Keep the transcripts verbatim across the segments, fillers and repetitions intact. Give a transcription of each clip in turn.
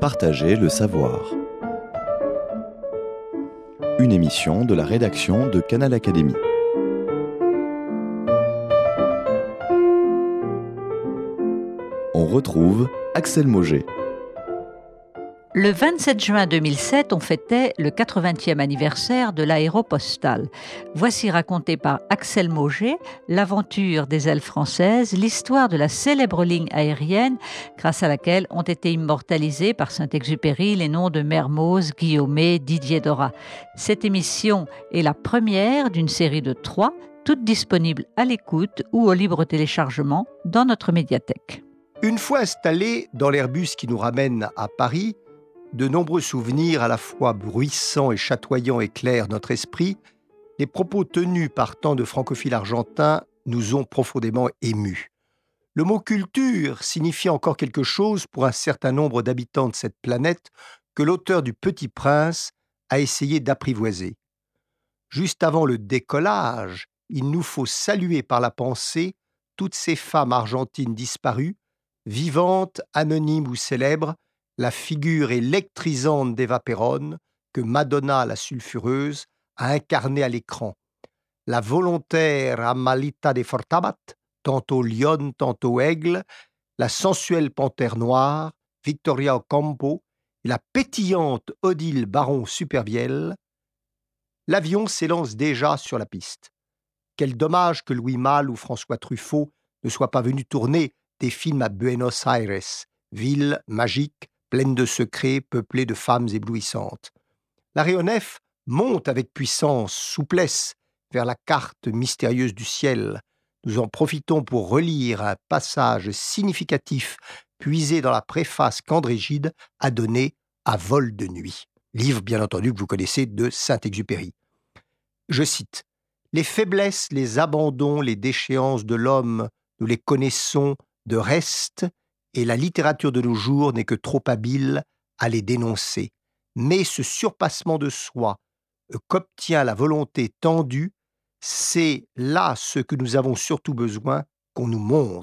Partager le savoir. Une émission de la rédaction de Canal Académie. On retrouve Axel Mauger. Le vingt-sept juin deux mille sept, on fêtait le quatre-vingtième anniversaire de l'aéropostale. Voici racontée par Axel Mauger l'aventure des ailes françaises, l'histoire de la célèbre ligne aérienne grâce à laquelle ont été immortalisés par Saint-Exupéry les noms de Mermoz, Guillaumet, Didier Dora. Cette émission est la première d'une série de trois, toutes disponibles à l'écoute ou au libre téléchargement dans notre médiathèque. Une fois installés dans l'Airbus qui nous ramène à Paris, de nombreux souvenirs à la fois bruissants et chatoyants éclairent notre esprit. Les propos tenus par tant de francophiles argentins nous ont profondément émus. Le mot « culture » signifie encore quelque chose pour un certain nombre d'habitants de cette planète que l'auteur du Petit Prince a essayé d'apprivoiser. Juste avant le décollage, il nous faut saluer par la pensée toutes ces femmes argentines disparues, vivantes, anonymes ou célèbres, la figure électrisante d'Eva Perón, que Madonna la sulfureuse a incarnée à l'écran. La volontaire Amalita de Fortabat, tantôt lionne, tantôt aigle, la sensuelle panthère noire, Victoria Ocampo, et la pétillante Odile Baron Supervielle. L'avion s'élance déjà sur la piste. Quel dommage que Louis Malle ou François Truffaut ne soient pas venus tourner des films à Buenos Aires, ville magique, pleine de secrets, peuplée de femmes éblouissantes. L'aéronef monte avec puissance, souplesse, vers la carte mystérieuse du ciel. Nous en profitons pour relire un passage significatif puisé dans la préface qu'André Gide a donnée à Vol de nuit, livre bien entendu que vous connaissez de Saint-Exupéry. Je cite « Les faiblesses, les abandons, les déchéances de l'homme, nous les connaissons de reste, et la littérature de nos jours n'est que trop habile à les dénoncer. Mais ce surpassement de soi qu'obtient la volonté tendue, c'est là ce que nous avons surtout besoin qu'on nous montre. »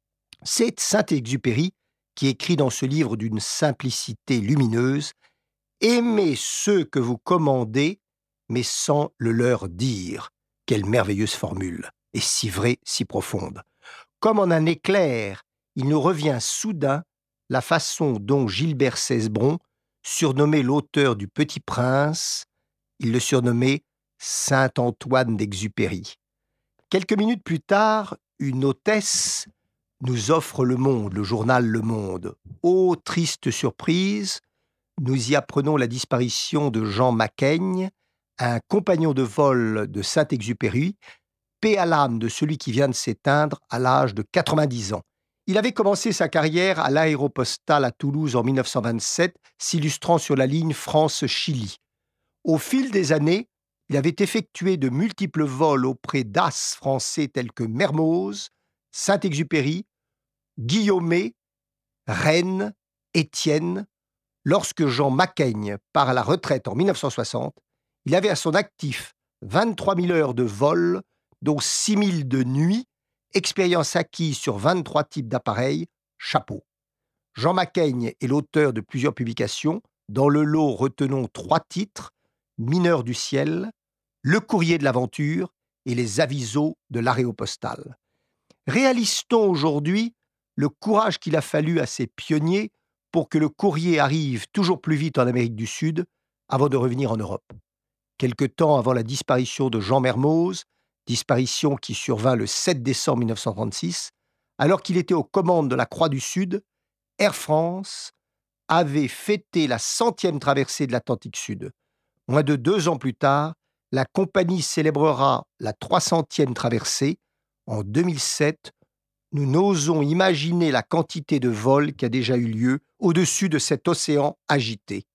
C'est Saint-Exupéry qui écrit dans ce livre d'une simplicité lumineuse « Aimez ceux que vous commandez, mais sans le leur dire. » Quelle merveilleuse formule, et si vraie, si profonde. Comme en un éclair, il nous revient soudain la façon dont Gilbert Cesbron surnommait l'auteur du Petit Prince, il le surnommait Saint-Antoine d'Exupéry. Quelques minutes plus tard, une hôtesse nous offre Le Monde, le journal Le Monde. Ô triste surprise, nous y apprenons la disparition de Jean Macaigne, un compagnon de vol de Saint-Exupéry, paix à l'âme de celui qui vient de s'éteindre à l'âge de quatre-vingt-dix ans. Il avait commencé sa carrière à l'aéropostale à Toulouse en mille neuf cent vingt-sept, s'illustrant sur la ligne France-Chili. Au fil des années, il avait effectué de multiples vols auprès d'as français tels que Mermoz, Saint-Exupéry, Guillaumet, Rennes, Étienne. Lorsque Jean Macaigne part à la retraite en mille neuf cent soixante, il avait à son actif vingt-trois mille heures de vol, dont six mille de nuit, expérience acquise sur vingt-trois types d'appareils, chapeau. Jean Macaigne est l'auteur de plusieurs publications. Dans le lot, retenons trois titres, Mineurs du ciel, Le courrier de l'aventure et Les avisos de l'aéropostale. Réalise-t-on aujourd'hui le courage qu'il a fallu à ces pionniers pour que le courrier arrive toujours plus vite en Amérique du Sud avant de revenir en Europe. Quelque temps avant la disparition de Jean Mermoz, disparition qui survint le sept décembre mille neuf cent trente-six, alors qu'il était aux commandes de la Croix du Sud, Air France avait fêté la centième traversée de l'Atlantique Sud. Moins de deux ans plus tard, la compagnie célébrera la trois centième traversée. En deux mille sept, nous n'osons imaginer la quantité de vols qui a déjà eu lieu au-dessus de cet océan agité.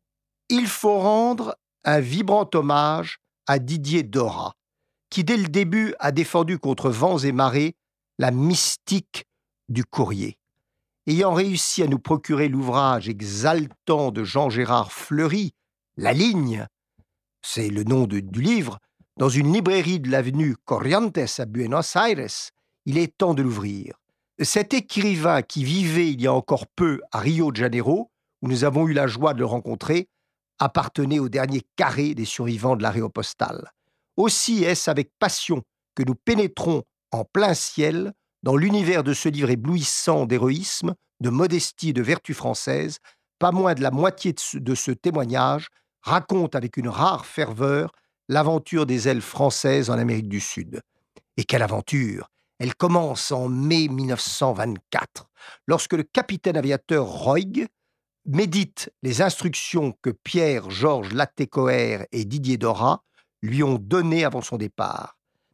Il faut rendre un vibrant hommage à Didier Dora, qui dès le début a défendu contre vents et marées la mystique du courrier. Ayant réussi à nous procurer l'ouvrage exaltant de Jean-Gérard Fleury, La Ligne, c'est le nom de, du livre, dans une librairie de l'avenue Corrientes à Buenos Aires, il est temps de l'ouvrir. Cet écrivain qui vivait il y a encore peu à Rio de Janeiro, où nous avons eu la joie de le rencontrer, appartenait au dernier carré des survivants de l'aéropostale. Aussi est-ce avec passion que nous pénétrons en plein ciel dans l'univers de ce livre éblouissant d'héroïsme, de modestie et de vertu française. Pas moins de la moitié de ce, de ce témoignage raconte avec une rare ferveur l'aventure des ailes françaises en Amérique du Sud. Et quelle aventure! Elle commence en mai mille neuf cent vingt-quatre, lorsque le capitaine aviateur Roig médite les instructions que Pierre-Georges Latécoère et Didier Dorat lui ont données avant son départ.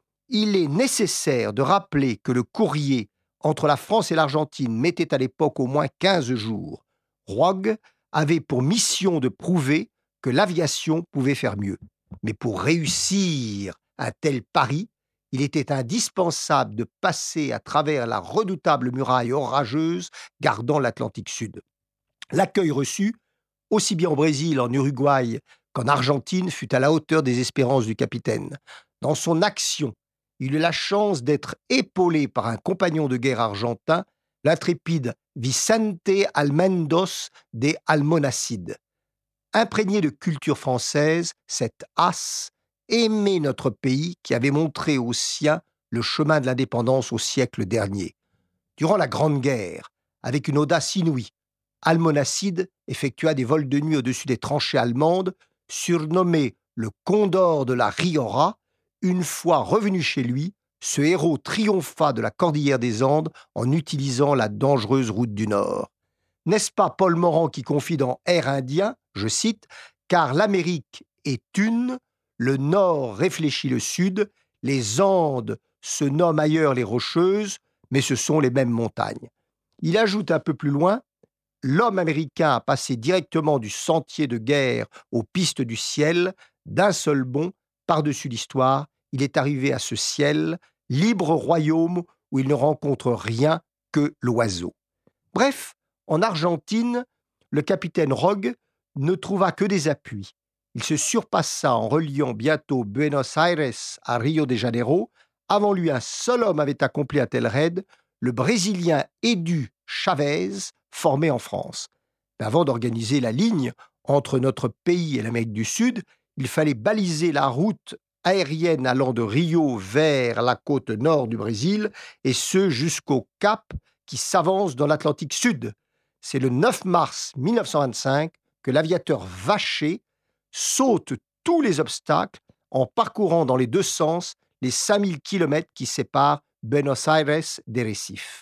Il est nécessaire de rappeler que le courrier entre la France et l'Argentine mettait à l'époque au moins quinze jours. Roig avait pour mission de prouver que l'aviation pouvait faire mieux. Mais pour réussir un tel pari, il était indispensable de passer à travers la redoutable muraille orageuse gardant l'Atlantique Sud. L'accueil reçu, aussi bien au Brésil, en Uruguay qu'en Argentine, fut à la hauteur des espérances du capitaine. Dans son action, il eut la chance d'être épaulé par un compagnon de guerre argentin, l'intrépide Vicente Almendos de Almonacid. Imprégné de culture française, cet as aimait notre pays qui avait montré aux siens le chemin de l'indépendance au siècle dernier. Durant la Grande Guerre, avec une audace inouïe, Almonacid effectua des vols de nuit au-dessus des tranchées allemandes, surnommé le Condor de la Riora. Une fois revenu chez lui, ce héros triompha de la cordillère des Andes en utilisant la dangereuse route du Nord. N'est-ce pas Paul Morand qui confie dans Air Indien, je cite, « Car l'Amérique est une, le Nord réfléchit le Sud, les Andes se nomment ailleurs les Rocheuses, mais ce sont les mêmes montagnes. » Il ajoute un peu plus loin, « L'homme américain a passé directement du sentier de guerre aux pistes du ciel, d'un seul bond, par-dessus l'histoire, il est arrivé à ce ciel, libre royaume où il ne rencontre rien que l'oiseau. » Bref, en Argentine, le capitaine Roig ne trouva que des appuis. Il se surpassa en reliant bientôt Buenos Aires à Rio de Janeiro. Avant lui, un seul homme avait accompli un tel raid, le Brésilien Edu Chavez, formé en France. Mais avant d'organiser la ligne entre notre pays et l'Amérique du Sud, il fallait baliser la route aérienne allant de Rio vers la côte nord du Brésil, et ce jusqu'au Cap qui s'avance dans l'Atlantique Sud. C'est le neuf mars mille neuf cent vingt-cinq que l'aviateur Vacher saute tous les obstacles en parcourant dans les deux sens les cinq mille kilomètres qui séparent Buenos Aires des Récifs.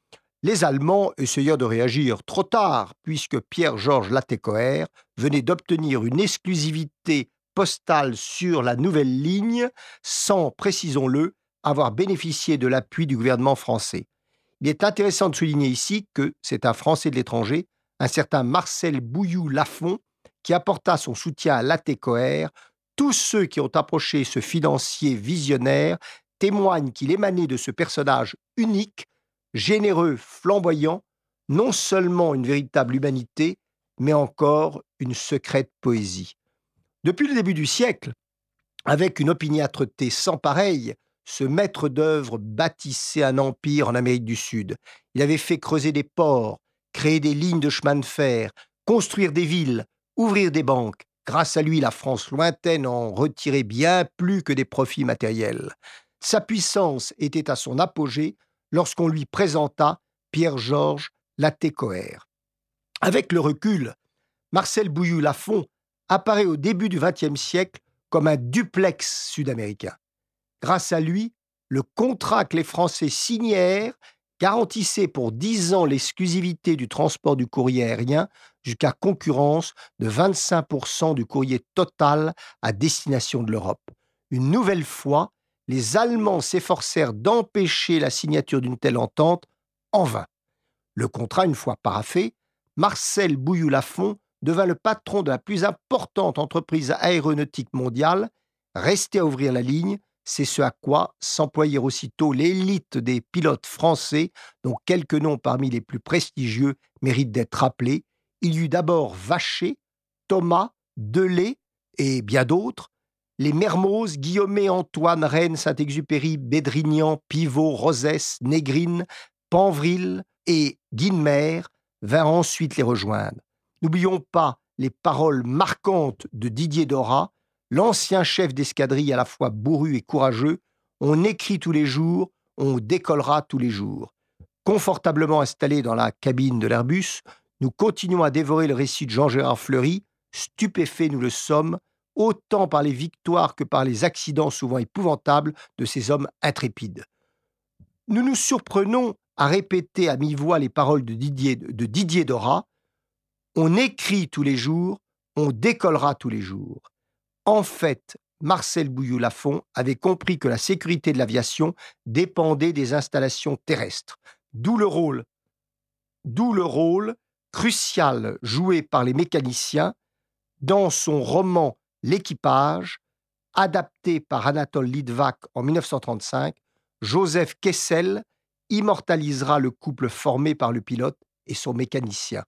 Les Allemands essayèrent de réagir trop tard, puisque Pierre-Georges Latécoère venait d'obtenir une exclusivité postale sur la nouvelle ligne, sans, précisons-le, avoir bénéficié de l'appui du gouvernement français. Il est intéressant de souligner ici que c'est un Français de l'étranger, un certain Marcel Bouilloux-Lafont, qui apporta son soutien à Latécoère. Tous ceux qui ont approché ce financier visionnaire témoignent qu'il émanait de ce personnage unique, généreux, flamboyant, non seulement une véritable humanité, mais encore une secrète poésie. Depuis le début du siècle, avec une opiniâtreté sans pareille, ce maître d'œuvre bâtissait un empire en Amérique du Sud. Il avait fait creuser des ports, créer des lignes de chemin de fer, construire des villes, ouvrir des banques. Grâce à lui, la France lointaine en retirait bien plus que des profits matériels. Sa puissance était à son apogée lorsqu'on lui présenta Pierre-Georges Latécoère. Avec le recul, Marcel Bouilloux-Lafont apparaît au début du vingtième siècle comme un duplex sud-américain. Grâce à lui, le contrat que les Français signèrent garantissait pour dix ans l'exclusivité du transport du courrier aérien jusqu'à concurrence de vingt-cinq pour cent du courrier total à destination de l'Europe. Une nouvelle fois, les Allemands s'efforcèrent d'empêcher la signature d'une telle entente, en vain. Le contrat, une fois paraphé, Marcel Bouilloux-Lafont devint le patron de la plus importante entreprise aéronautique mondiale. Restait à ouvrir la ligne, c'est ce à quoi s'employait aussitôt l'élite des pilotes français, dont quelques noms parmi les plus prestigieux méritent d'être rappelés. Il y eut d'abord Vacher, Thomas, Delay et bien d'autres. Les Mermoz, Guillaumet, Antoine, Rennes, Saint-Exupéry, Bédrignan, Pivot, Rosès, Négrine, Panvril et Guinemer vinrent ensuite les rejoindre. N'oublions pas les paroles marquantes de Didier Dorat, l'ancien chef d'escadrille à la fois bourru et courageux. On écrit tous les jours, on décollera tous les jours. Confortablement installés dans la cabine de l'Airbus, nous continuons à dévorer le récit de Jean-Gérard Fleury. Stupéfaits nous le sommes, autant par les victoires que par les accidents souvent épouvantables de ces hommes intrépides. Nous nous surprenons à répéter à mi-voix les paroles de Didier, de Didier Dorat. On écrit tous les jours, on décollera tous les jours. En fait, Marcel Bouilloux-Lafont avait compris que la sécurité de l'aviation dépendait des installations terrestres. D'où le rôle, d'où le rôle crucial joué par les mécaniciens dans son roman L'équipage, adapté par Anatole Litvak en dix-neuf cent trente-cinq. Joseph Kessel immortalisera le couple formé par le pilote et son mécanicien.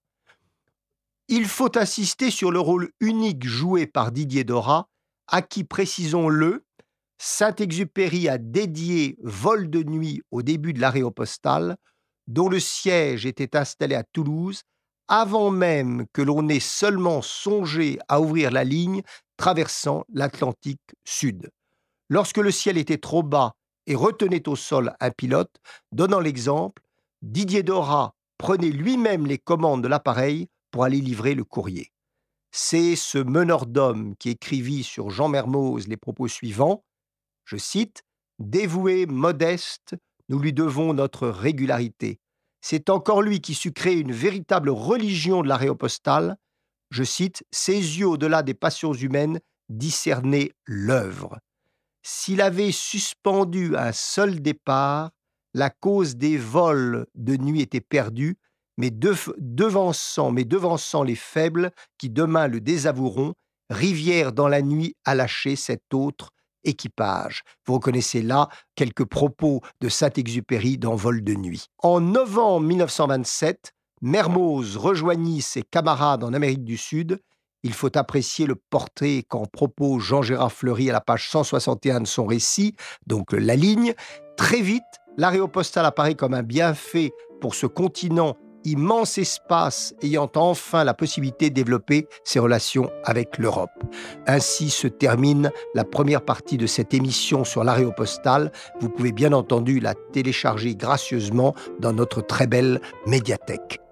Il faut insister sur le rôle unique joué par Didier Dorat, à qui, précisons-le, Saint-Exupéry a dédié Vol de nuit au début de l'Aéropostale, dont le siège était installé à Toulouse, avant même que l'on ait seulement songé à ouvrir la ligne traversant l'Atlantique Sud. Lorsque le ciel était trop bas et retenait au sol un pilote, donnant l'exemple, Didier Dorat prenait lui-même les commandes de l'appareil pour aller livrer le courrier. C'est ce meneur d'hommes qui écrivit sur Jean Mermoz les propos suivants, je cite, « Dévoué, modeste, nous lui devons notre régularité. C'est encore lui qui sut créer une véritable religion de l'Aéropostale. Je cite, « Ses yeux au-delà des passions humaines discernaient l'œuvre. S'il avait suspendu un seul départ, la cause des vols de nuit était perdue, mais devançant, mais devançant les faibles qui demain le désavoueront, rivière dans la nuit à lâcher cet autre équipage. » Vous reconnaissez là quelques propos de Saint-Exupéry dans Vol de nuit. En novembre dix-neuf cent vingt-sept, Mermoz rejoignit ses camarades en Amérique du Sud. Il faut apprécier le portrait qu'en propose Jean-Gérard Fleury à la page cent soixante et un de son récit, donc la ligne. Très vite, l'Aéropostale apparaît comme un bienfait pour ce continent, immense espace ayant enfin la possibilité de développer ses relations avec l'Europe. Ainsi se termine la première partie de cette émission sur l'Aéropostale. Vous pouvez bien entendu la télécharger gracieusement dans notre très belle médiathèque.